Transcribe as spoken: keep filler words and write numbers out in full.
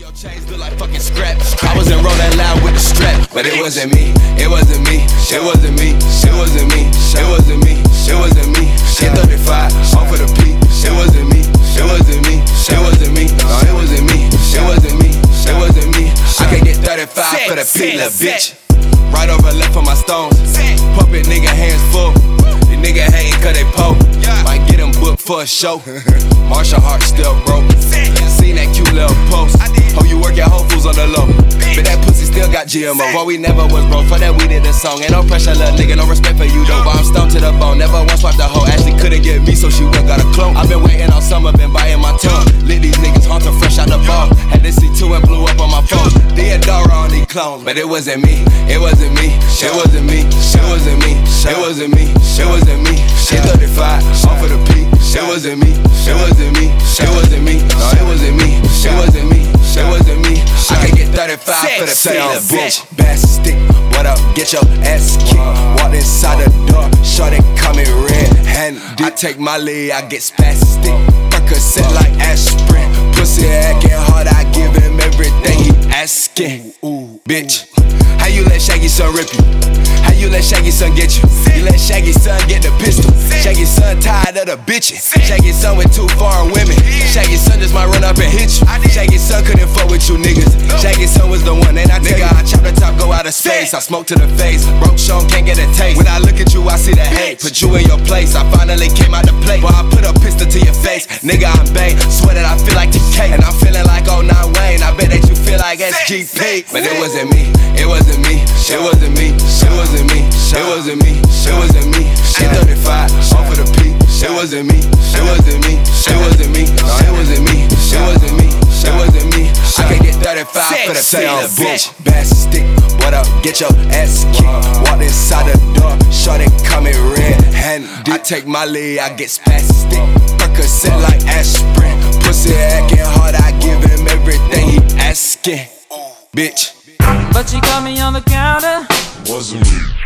your chains look like fucking scrap. I was in rolling loud with the strap, but it wasn't me. It wasn't me. It wasn't me. It wasn't me. It wasn't me. It wasn't me. Get thirty-five off of the P. It wasn't me. It wasn't me. It wasn't me. No, it wasn't me. It wasn't me. It wasn't me. I can't get thirty-five for the P, little bitch. Right over left for my stones. Puppet nigga hands full. The nigga hatin' cause they poke. Might get him booked for a show. Marshall Hart still broke. Seen that cute little post. Oh, you work at Whole Foods on the low. But that pussy still got G M O. Boy, we never was broke. For that we did a song. Ain't no pressure, little nigga. No respect for you though. But I'm stoned to the bone. Never once swiped a hoe. Ashley couldn't get me, so she went got a clone. I've been waiting all summer, been biting my tongue. Lit these niggas haunting fresh out the ball. Had this C two and blew up on my phone. Theodora on these clones. But it wasn't me. It wasn't me. It wasn't me. It wasn't me. It wasn't me. It wasn't me. Shit thirty-five off of the P. It wasn't me. It wasn't me. It wasn't me. No, it wasn't me. It wasn't me. It wasn't me. I can't get thirty-five for the say on bitch. Bastard stick. What up? Get your ass kicked. Walked inside the door. Shorty coming red-handed. I take my lead. I get spastic. Percocet like aspirin. Pussy acting hard. I give him everything he asking. Ooh, bitch. How you let Shaggy son rip you? How you let Shaggy son get you? You let Shaggy son get the pistol. Shaggy son tired of the bitches. Shaggy son with two foreign women. Shaggy son just might run up and hit you. Shaggy son couldn't fuck with you niggas. Shaggy son was the one, and I nigga, I chop the top, go out of space. I smoke to the face, broke Sean can't get a taste. When I look at you, I see the hate. Put you in your place, I finally came out the plate. Boy, I put a pistol to your face, nigga, I'm bang. Swear that I feel like T K, and I'm feeling like oh nine Wayne. I bet that you feel like S G P, but it wasn't me. It wasn't me. It wasn't me. It wasn't me. It wasn't me. It wasn't me. Shit thirty-five off of the P. It wasn't me. It wasn't me. It wasn't me. No, it wasn't me. It wasn't me. It wasn't me. I can't get thirty-five for the say on bitch. Bastard stick. What up? Get your ass kicked. Walked inside the door. Shorty coming red-handed. I take my lead. I get spastic. Percocet like aspirin. Pussy acting hard. I give him everything he asking. Bitch. But she caught me on the counter. Wasn't me.